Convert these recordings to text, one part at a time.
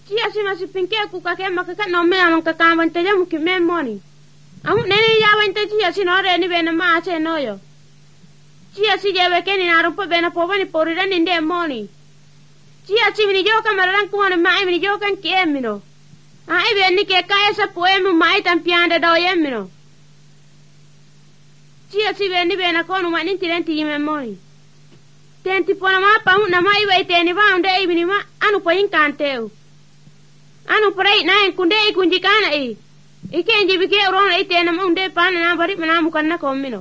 Chia si masipinke ku kake makaka no me amang kakaman te jamu ki memoni. Amu nene ya wente chia si no re ni bena ma ase noyo. Chia si jewe ke ni narumpa bena povani porira ni nde moni. Chia si mini joka maralang kuane mai mini joka ki emino. Ai beni ke kaya sa poemu mai tampianda do yemino. Chia si beni bena konu ma nintirenti memoni. Tenti pona ma pa na mai wai teni va unde ibini ma anu pa inkanteu. Anu prai na en kunde kunjikana e. Ike enji bike uron e tena ma unde pa na bari mana mukanna komino.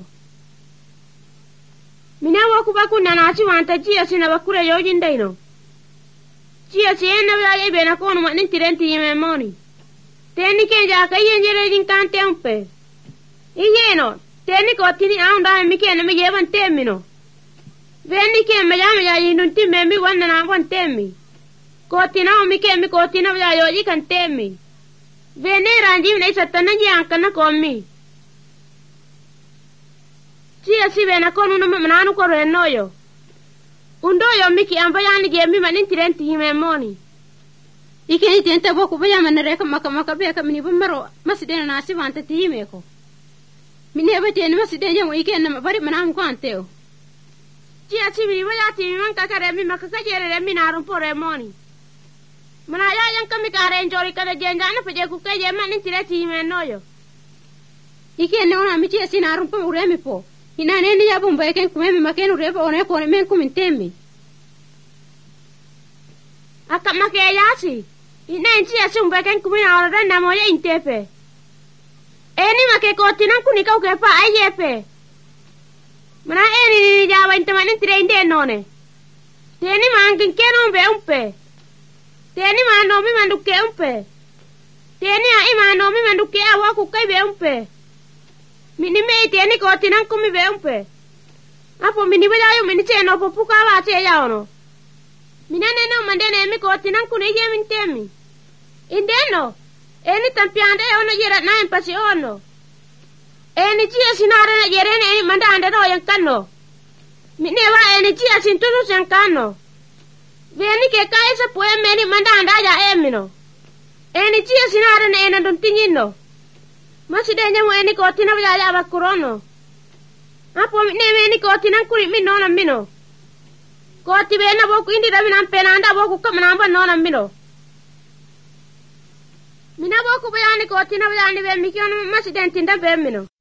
Mina waku baku na nasi wanta chia si na bakure yojin daino. Chia si en na ya bena konu ma nintirenti memoni. Teni ke ja kai enjere jinkante umpe. Iyeno teni ko tini aunda mike na me yevan temino. Veni ke me ya yinunti me mi wanna na wan temi. Kotina mi ke mi kotina ya yoji kan temi. Veni ranji ne satana ji ankana komi. Chia si vena konu no mananu ko renoyo. Undo yo miki ambayani ge mi manin tirenti himemoni. Ike ni tenta boku baya manere ka maka be ka mini bumaro masidena nasi wanta timeko. Mine ba teni masidena mo ike na bari manam ko anteo. Chia si mi wala ti man kakare mi makaka jere mi narum pore moni. Mana ya yang kami kare enjori kada jenjana peje ku ke jema nin tire ti me noyo. Ike ne ona mi chia si narum po ure mi po. Ina ne ni ya bumba ken ku me maken ure po one ko men ku min temi. Aka make ya si. Ina chia si umba ken ku mi na ora na moya intepe. Eni make ko tinan ku ni ka ke pa ayepe. Mana eni jawa intamanin tire inde none. Teni mangin keno be umpe. Teni manomi manduke umpe. Teni ai manomi manduke awa ku kai be umpe. Mini me teni ko tinan kumi be umpe. Apo mini bela yo mini cheno po puka wa che ya ono. Minane no mandene mi ko tinan ku ne ye min temi. Indeno eni tampiande ono yera na empasi ono. Eni chia sinare na yerene eni manda anda do yang kano. Mine wa eni chia sintulu yang kano. Veni ke kaisa pue meni manda anda ya emino. Eni chia sinare na ena don tingino. Masidenya mo eni kotina vya ya bakurono. Apo mine meni kotina kuri mi nona mino. Koti bena boku indi rabi nampena anda boku kamanamba nona mino. Mina boku bayani kotina vya ni ve mikiona masidenti nda be mino.